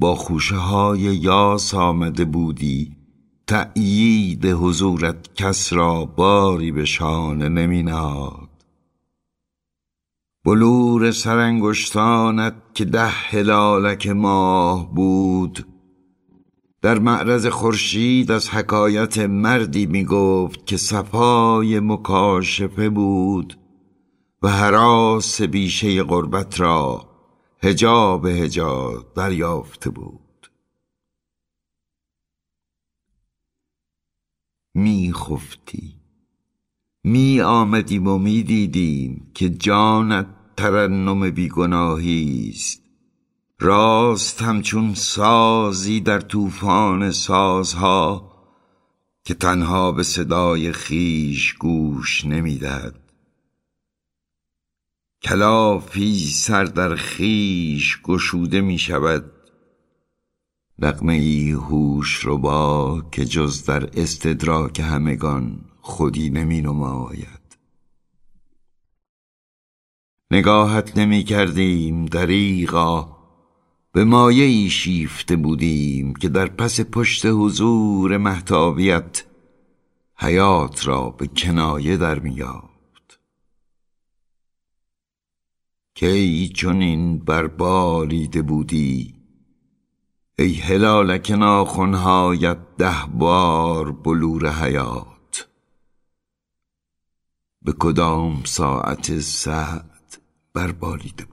با خوشه های یاس آمده بودی، تأیید حضورت کس را باری به شانه نمی نهاد. بلور سرانگشتانت که 10 هلالک ماه بود، در معرض خورشید از حکایت مردی می گفت که صفای مکاشفه بود و هراس بیشه غربت را حجاب حجاب دریافته بود. می خفتی، می آمدیم و می دیدیم که جانت ترنم بیگناهی است، راست همچون سازی در طوفان سازها که تنها به صدای خویش گوش نمی دهد. کلافی سر در خویش گشوده می شود، نغمه ای هوش ربا که جز در استدراک همگان خودی نمی نماید. نگاهت نمی کردیم دریغا، به مایه ای شیفته بودیم که در پس پشت حضور مهتابیت حیات را به کنایه در می یافت. کی چنین برباریده بودی ای هلالک ناخنهایت 10 بار بلور حیات، به کدام ساعت سعد برباریده بود؟